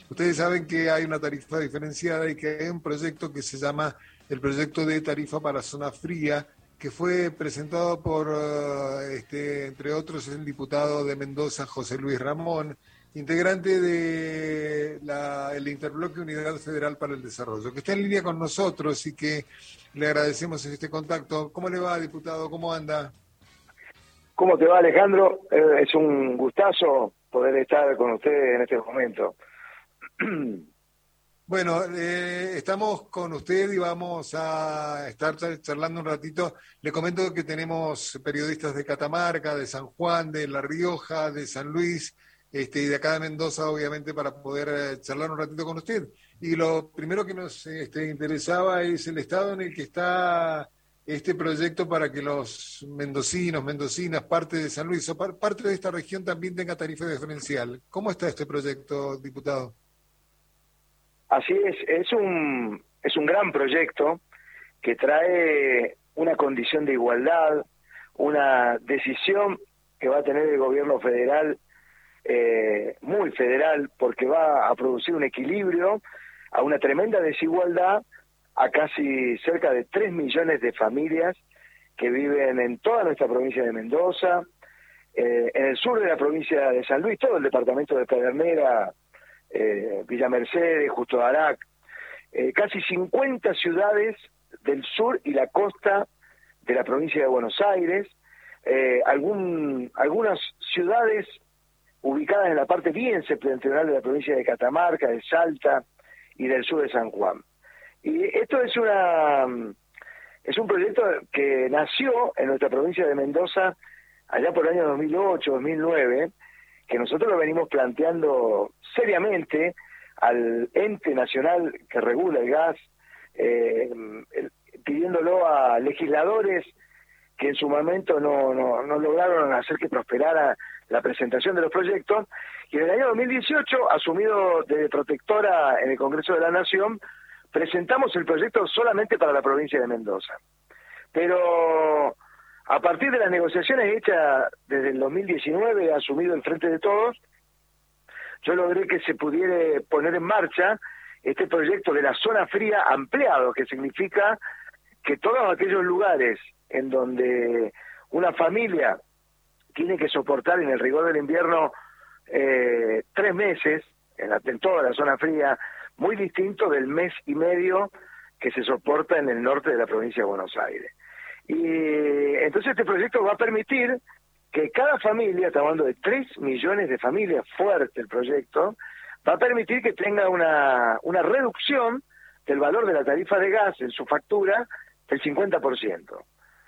Ustedes saben que hay una tarifa diferenciada y que hay un proyecto que se llama el proyecto de tarifa para zona fría, que fue presentado por, entre otros, el diputado de Mendoza, José Luis Ramón, integrante de el Interbloque Unidad Federal para el Desarrollo, que está en línea con nosotros y que le agradecemos este contacto. ¿Cómo le va, diputado? ¿Cómo anda? ¿Cómo te va, Alejandro? Es un gustazo poder estar con ustedes en este momento. Bueno, estamos con usted y vamos a estar charlando un ratito. Le comento que tenemos periodistas de Catamarca, de San Juan, de La Rioja, de San Luis, y de acá de Mendoza, obviamente, para poder charlar un ratito con usted. Y lo primero que nos interesaba es el estado en el que está este proyecto para que los mendocinos, mendocinas, parte de San Luis o parte de esta región también tenga tarifa diferencial. ¿Cómo está este proyecto, diputado? Así es un gran proyecto que trae una condición de igualdad, una decisión que va a tener el gobierno federal, muy federal, porque va a producir un equilibrio a una tremenda desigualdad a casi cerca de 3 millones de familias que viven en toda nuestra provincia de Mendoza, en el sur de la provincia de San Luis, todo el departamento de Pedernera, Villa Mercedes, Justo Darac, casi 50 ciudades del sur y la costa de la provincia de Buenos Aires, algunas ciudades ubicadas en la parte bien septentrional de la provincia de Catamarca, de Salta y del sur de San Juan. Y esto es un proyecto que nació en nuestra provincia de Mendoza allá por el año 2008, 2009, que nosotros lo venimos planteando seriamente al ente nacional que regula el gas, pidiéndolo a legisladores que en su momento no lograron hacer que prosperara la presentación de los proyectos, y en el año 2018, asumido de protectora en el Congreso de la Nación, presentamos el proyecto solamente para la provincia de Mendoza. Pero a partir de las negociaciones hechas desde el 2019, asumido el Frente de Todos, yo logré que se pudiera poner en marcha este proyecto de la zona fría ampliado, que significa que todos aquellos lugares en donde una familia tiene que soportar en el rigor del invierno 3 meses, en toda la zona fría, muy distinto del mes y medio que se soporta en el norte de la provincia de Buenos Aires. Y entonces este proyecto va a permitir que cada familia, estamos hablando de 3 millones de familias, fuerte el proyecto, va a permitir que tenga una reducción del valor de la tarifa de gas en su factura del 50%.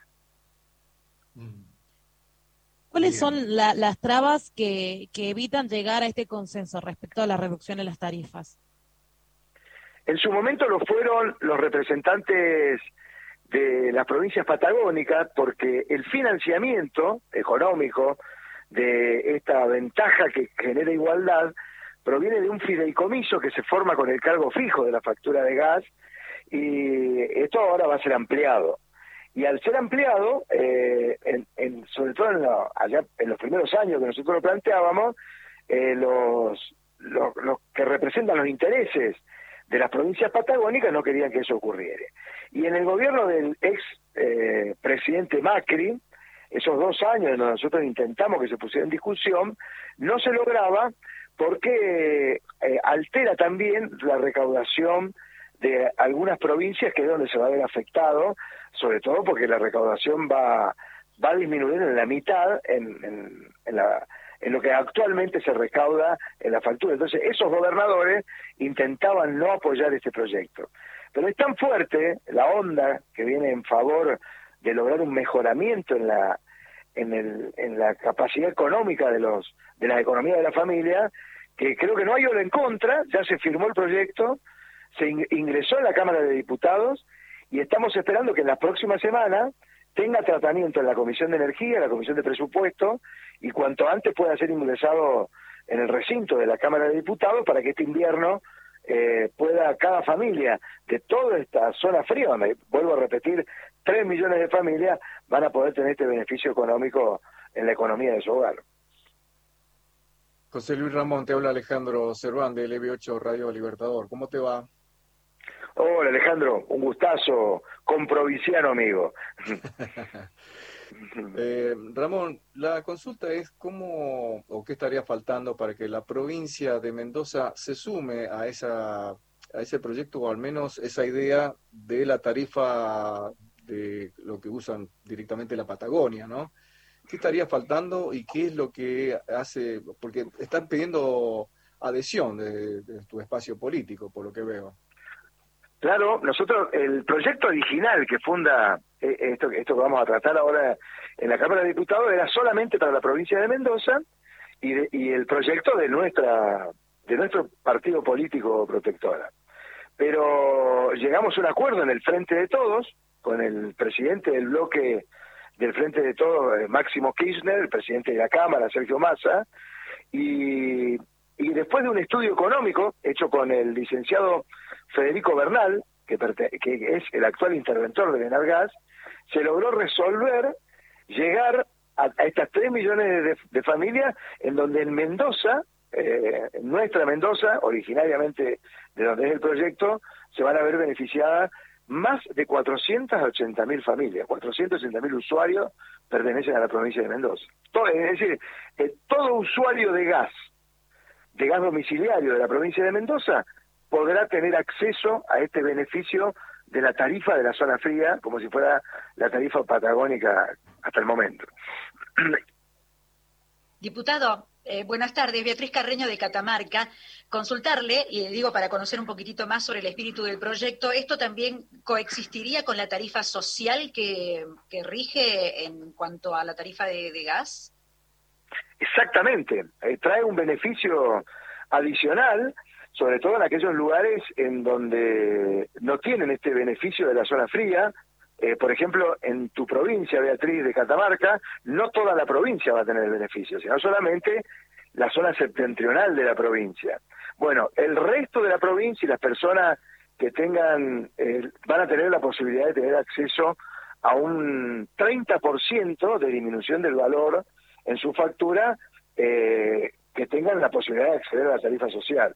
¿Cuáles son las trabas que evitan llegar a este consenso respecto a la reducción de las tarifas? En su momento lo fueron los representantes de las provincias patagónicas, porque el financiamiento económico de esta ventaja que genera igualdad proviene de un fideicomiso que se forma con el cargo fijo de la factura de gas, y esto ahora va a ser ampliado. Y al ser ampliado, sobre todo allá en los primeros años que nosotros lo planteábamos, los que representan los intereses de las provincias patagónicas no querían que eso ocurriera. Y en el gobierno del ex presidente Macri, esos 2 años en donde nosotros intentamos que se pusiera en discusión, no se lograba porque altera también la recaudación de algunas provincias, que es donde se va a ver afectado, sobre todo porque la recaudación va a disminuir en la mitad en lo que actualmente se recauda en la factura. Entonces esos gobernadores intentaban no apoyar este proyecto. Pero es tan fuerte la onda que viene en favor de lograr un mejoramiento en la capacidad económica de la economía de la familia, que creo que no hay hora en contra. Ya se firmó el proyecto, se ingresó en la Cámara de Diputados y estamos esperando que en la próxima semana tenga tratamiento en la Comisión de Energía, en la Comisión de Presupuesto, y cuanto antes pueda ser ingresado en el recinto de la Cámara de Diputados para que este invierno pueda cada familia de toda esta zona fría, donde, vuelvo a repetir, 3 millones de familias van a poder tener este beneficio económico en la economía de su hogar. José Luis Ramón, te habla Alejandro Cerván de LB8 Radio Libertador. ¿Cómo te va? Hola Alejandro, un gustazo, comprovinciano amigo. Ramón, la consulta es cómo o qué estaría faltando para que la provincia de Mendoza se sume a ese proyecto, o al menos esa idea de la tarifa de lo que usan directamente la Patagonia, ¿no? ¿Qué estaría faltando y qué es lo que hace? Porque están pidiendo adhesión de tu espacio político, por lo que veo. Claro, nosotros, el proyecto original que funda esto que vamos a tratar ahora en la Cámara de Diputados era solamente para la provincia de Mendoza y el proyecto de nuestro partido político Protectora. Pero llegamos a un acuerdo en el Frente de Todos con el presidente del bloque del Frente de Todos, Máximo Kirchner, el presidente de la Cámara, Sergio Massa, y después de un estudio económico hecho con el licenciado Federico Bernal, que es el actual interventor de Enargas, se logró llegar a estas 3 millones de familias, en donde en Mendoza, nuestra Mendoza, originariamente de donde es el proyecto, se van a ver beneficiadas más de 480.000 familias, 480.000 usuarios pertenecen a la provincia de Mendoza. Es decir, todo usuario de gas domiciliario de la provincia de Mendoza podrá tener acceso a este beneficio de la tarifa de la zona fría, como si fuera la tarifa patagónica hasta el momento. Diputado, buenas tardes, Beatriz Carreño de Catamarca. Consultarle, y digo para conocer un poquitito más sobre el espíritu del proyecto, ¿esto también coexistiría con la tarifa social que rige en cuanto a la tarifa de gas? Exactamente, trae un beneficio adicional, sobre todo en aquellos lugares en donde no tienen este beneficio de la zona fría. Por ejemplo, en tu provincia, Beatriz, de Catamarca, no toda la provincia va a tener el beneficio, sino solamente la zona septentrional de la provincia. Bueno, el resto de la provincia y las personas que tengan, van a tener la posibilidad de tener acceso a un 30% de disminución del valor en su factura, que tengan la posibilidad de acceder a la tarifa social.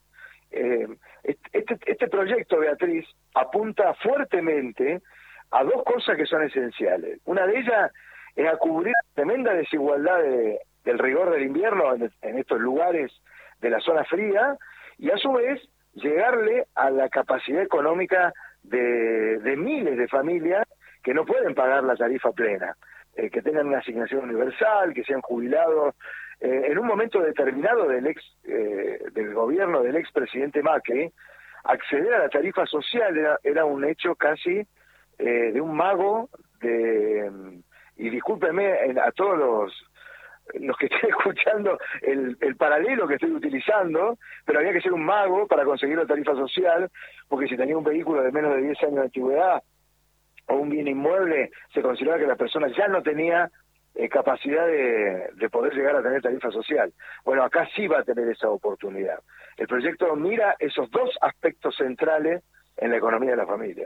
Este proyecto, Beatriz, apunta fuertemente a dos cosas que son esenciales. Una de ellas es a cubrir la tremenda desigualdad del rigor del invierno en estos lugares de la zona fría, y a su vez llegarle a la capacidad económica de miles de familias que no pueden pagar la tarifa plena, que tengan una asignación universal, que sean jubilados. En un momento determinado del gobierno del expresidente Macri, acceder a la tarifa social era un hecho casi de un mago, y discúlpenme a todos los que estén escuchando el paralelo que estoy utilizando, pero había que ser un mago para conseguir la tarifa social, porque si tenía un vehículo de menos de 10 años de antigüedad o un bien inmueble, se consideraba que la persona ya no tenía capacidad de poder llegar a tener tarifa social. Bueno, acá sí va a tener esa oportunidad. El proyecto mira esos dos aspectos centrales en la economía de la familia.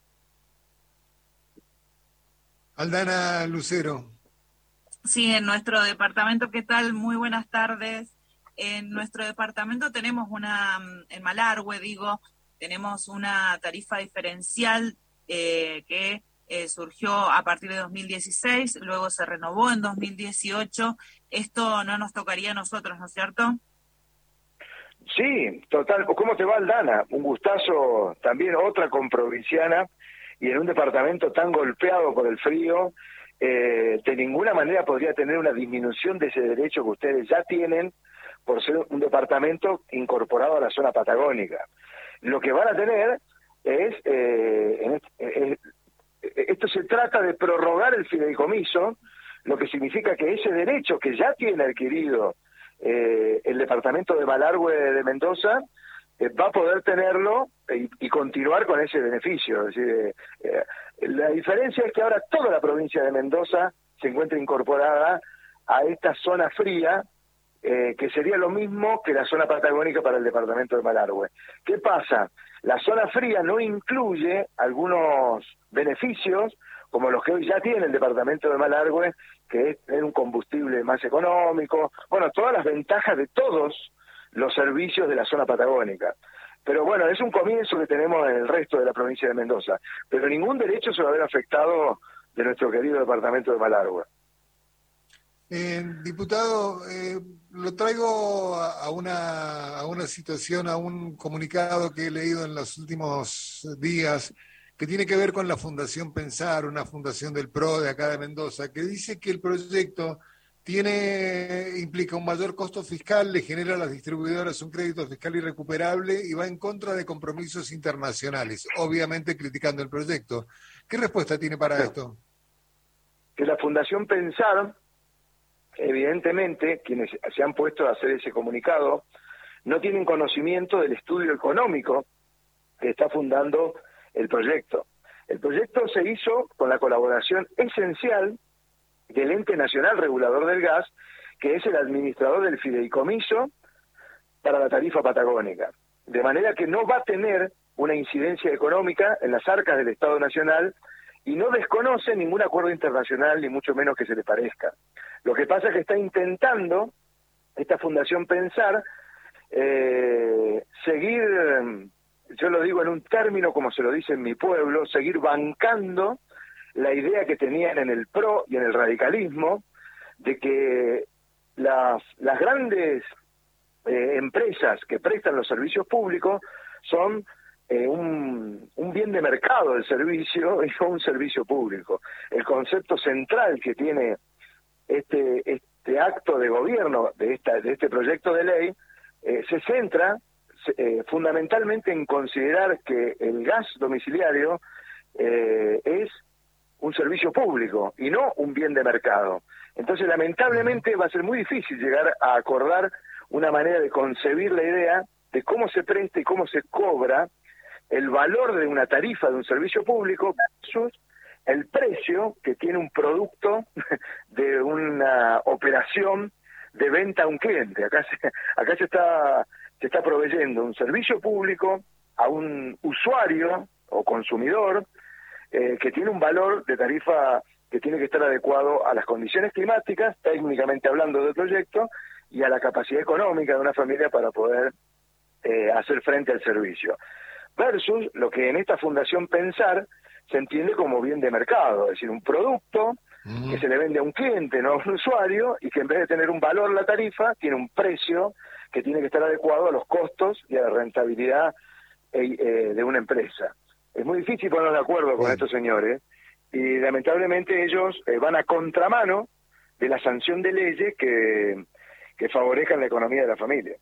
Aldana Lucero. Sí, en nuestro departamento, ¿qué tal? Muy buenas tardes. En nuestro departamento tenemos en Malargüe, tenemos una tarifa diferencial que surgió a partir de 2016, luego se renovó en 2018. Esto no nos tocaría a nosotros, ¿no es cierto? Sí, total. ¿Cómo te va, Aldana? Un gustazo, también otra comprovinciana, y en un departamento tan golpeado por el frío, de ninguna manera podría tener una disminución de ese derecho que ustedes ya tienen por ser un departamento incorporado a la zona patagónica. Lo que van a tener esto se trata de prorrogar el fideicomiso, lo que significa que ese derecho que ya tiene adquirido el departamento de Malargüe de Mendoza, va a poder tenerlo y continuar con ese beneficio. Es decir, la diferencia es que ahora toda la provincia de Mendoza se encuentra incorporada a esta zona fría, que sería lo mismo que la zona patagónica para el departamento de Malargüe. ¿Qué pasa? La zona fría no incluye algunos beneficios, como los que hoy ya tiene el departamento de Malargüe, que es tener un combustible más económico, bueno, todas las ventajas de todos los servicios de la zona patagónica. Pero bueno, es un comienzo que tenemos en el resto de la provincia de Mendoza, pero ningún derecho se va a ver afectado de nuestro querido departamento de Malargüe. Diputado, lo traigo a una situación, a un comunicado que he leído en los últimos días, que tiene que ver con la Fundación Pensar, una fundación del PRO de acá de Mendoza, que dice que el proyecto implica un mayor costo fiscal, le genera a las distribuidoras un crédito fiscal irrecuperable y va en contra de compromisos internacionales, obviamente criticando el proyecto. ¿Qué respuesta tiene para esto? Que la Fundación Pensar, evidentemente, quienes se han puesto a hacer ese comunicado, no tienen conocimiento del estudio económico que está fundando el proyecto. El proyecto se hizo con la colaboración esencial del Ente Nacional Regulador del Gas, que es el administrador del fideicomiso para la tarifa patagónica. De manera que no va a tener una incidencia económica en las arcas del Estado Nacional y no desconoce ningún acuerdo internacional, ni mucho menos que se le parezca. Lo que pasa es que está intentando esta Fundación Pensar seguir, yo lo digo en un término como se lo dice en mi pueblo, seguir bancando la idea que tenían en el PRO y en el radicalismo de que las grandes empresas que prestan los servicios públicos son un bien de mercado del servicio y no un servicio público. El concepto central que tiene este acto de gobierno de este proyecto de ley se centra fundamentalmente en considerar que el gas domiciliario es un servicio público y no un bien de mercado. Entonces, lamentablemente, va a ser muy difícil llegar a acordar una manera de concebir la idea de cómo se presta y cómo se cobra el valor de una tarifa de un servicio público versus el precio que tiene un producto de una operación de venta a un cliente. Acá se está proveyendo un servicio público a un usuario o consumidor que tiene un valor de tarifa que tiene que estar adecuado a las condiciones climáticas, técnicamente hablando del proyecto, y a la capacidad económica de una familia para poder hacer frente al servicio. Versus lo que en esta Fundación Pensar se entiende como bien de mercado, es decir, un producto que se le vende a un cliente, no a un usuario, y que en vez de tener un valor la tarifa, tiene un precio que tiene que estar adecuado a los costos y a la rentabilidad de una empresa. Es muy difícil ponernos de acuerdo con estos señores y lamentablemente ellos van a contramano de la sanción de leyes que favorezcan la economía de la familia.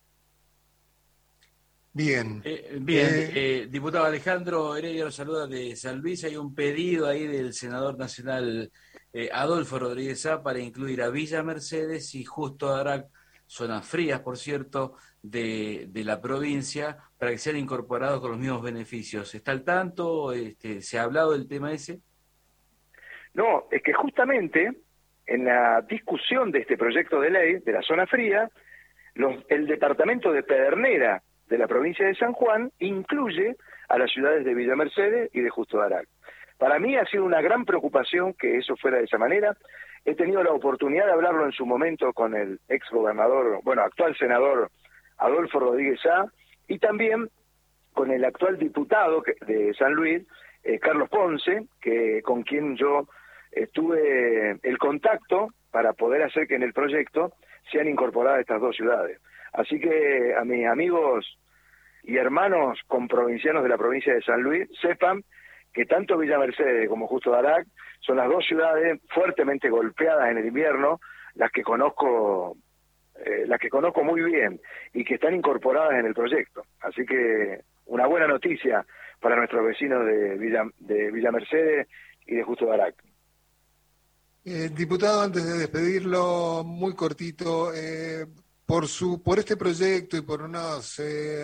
Bien. Diputado Alejandro Heredia nos saluda de San Luis. Hay un pedido ahí del senador nacional Adolfo Rodríguez Sá para incluir a Villa Mercedes y Justo Darac, zonas frías, por cierto, de la provincia, para que sean incorporados con los mismos beneficios. ¿Está al tanto? ¿Se ha hablado del tema ese? No, es que justamente en la discusión de este proyecto de ley de la zona fría, el departamento de Pedernera de la provincia de San Juan incluye a las ciudades de Villa Mercedes y de Justo Darac. Para mí ha sido una gran preocupación que eso fuera de esa manera. He tenido la oportunidad de hablarlo en su momento con el ex gobernador, actual senador Adolfo Rodríguez Sá, y también con el actual diputado de San Luis, Carlos Ponce, con quien yo tuve el contacto para poder hacer que en el proyecto sean incorporadas estas dos ciudades. Así que a mis amigos y hermanos comprovincianos de la provincia de San Luis sepan que tanto Villa Mercedes como Justo Darac son las dos ciudades fuertemente golpeadas en el invierno, las que conozco muy bien y que están incorporadas en el proyecto. Así que una buena noticia para nuestros vecinos de Villa Mercedes y de Justo Darac. Diputado, antes de despedirlo, muy cortito, por este proyecto y por unas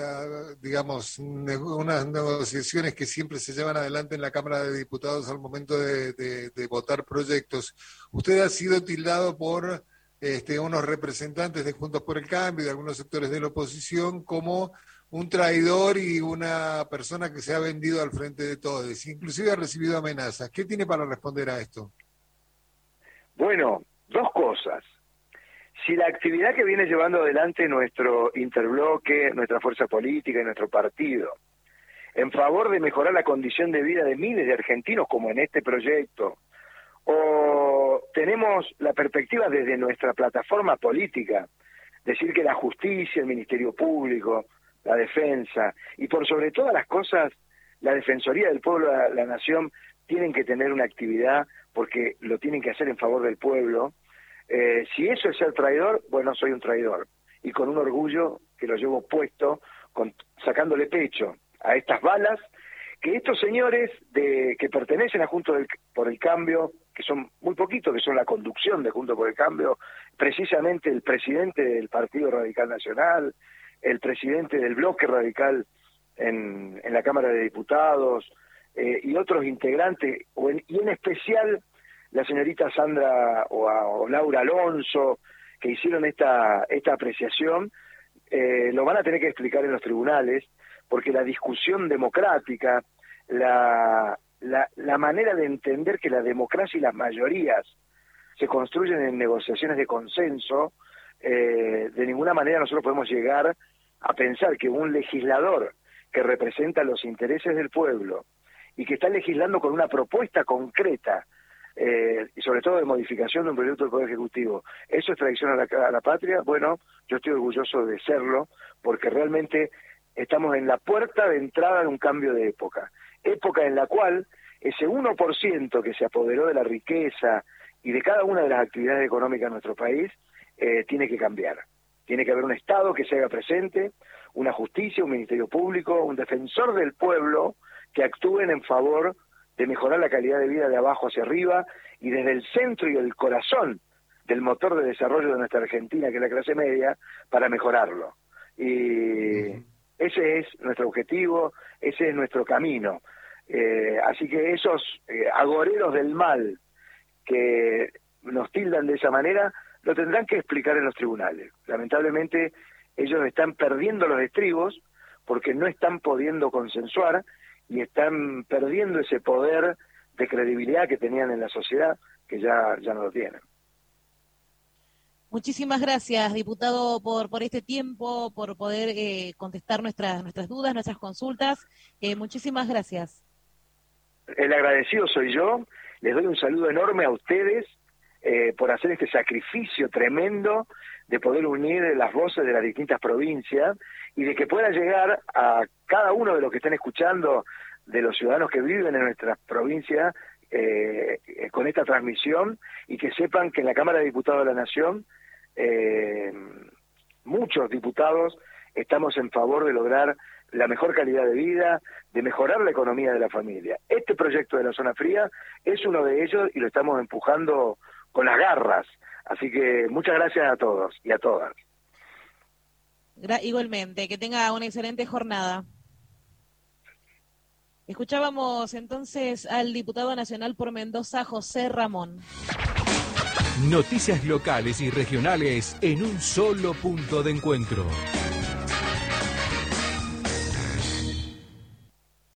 negociaciones que siempre se llevan adelante en la Cámara de Diputados al momento de votar proyectos, usted ha sido tildado por unos representantes de Juntos por el Cambio y de algunos sectores de la oposición como un traidor y una persona que se ha vendido al frente de todos, inclusive ha recibido amenazas. ¿Qué tiene para responder a esto? Bueno, dos cosas. Si la actividad que viene llevando adelante nuestro interbloque, nuestra fuerza política y nuestro partido, en favor de mejorar la condición de vida de miles de argentinos, como en este proyecto, o tenemos la perspectiva desde nuestra plataforma política, decir que la justicia, el Ministerio Público, la defensa, y por sobre todas las cosas, la Defensoría del Pueblo, la Nación, tienen que tener una actividad porque lo tienen que hacer en favor del pueblo. Si eso es ser traidor, bueno, soy un traidor. Y con un orgullo que lo llevo puesto, sacándole pecho a estas balas, que estos señores que pertenecen a Juntos por el Cambio, que son muy poquitos, que son la conducción de Juntos por el Cambio, precisamente el presidente del Partido Radical Nacional, el presidente del Bloque Radical en la Cámara de Diputados, y otros integrantes, y en especial la señorita Sandra o Laura Alonso, que hicieron esta apreciación, lo van a tener que explicar en los tribunales, porque la discusión democrática, la manera de entender que la democracia y las mayorías se construyen en negociaciones de consenso, de ninguna manera nosotros podemos llegar a pensar que un legislador que representa los intereses del pueblo y que está legislando con una propuesta concreta, y sobre todo de modificación de un proyecto del Poder Ejecutivo, ¿eso es traición a la patria? Bueno, yo estoy orgulloso de serlo, porque realmente estamos en la puerta de entrada de un cambio de época en la cual ese 1% que se apoderó de la riqueza y de cada una de las actividades económicas en nuestro país, tiene que cambiar. Tiene que haber un Estado que se haga presente, una justicia, un Ministerio Público, un defensor del pueblo, que actúen en favor de mejorar la calidad de vida de abajo hacia arriba y desde el centro y el corazón del motor de desarrollo de nuestra Argentina, que es la clase media, para mejorarlo. Y ese es nuestro objetivo, ese es nuestro camino. Así que esos agoreros del mal que nos tildan de esa manera, lo tendrán que explicar en los tribunales. Lamentablemente, ellos están perdiendo los estribos porque no están pudiendo consensuar y están perdiendo ese poder de credibilidad que tenían en la sociedad, que ya no lo tienen. Muchísimas gracias, diputado, por este tiempo, por poder contestar nuestras dudas, nuestras consultas. Muchísimas gracias. El agradecido soy yo. Les doy un saludo enorme a ustedes por hacer este sacrificio tremendo de poder unir las voces de las distintas provincias y de que pueda llegar a cada uno de los que estén escuchando, de los ciudadanos que viven en nuestras provincias, con esta transmisión, y que sepan que en la Cámara de Diputados de la Nación muchos diputados estamos en favor de lograr la mejor calidad de vida, de mejorar la economía de la familia. Este proyecto de la zona fría es uno de ellos y lo estamos empujando con las garras. Así que muchas gracias a todos y a todas. Igualmente, que tenga una excelente jornada. Escuchábamos entonces al diputado nacional por Mendoza, José Ramón. Noticias locales y regionales en un solo punto de encuentro.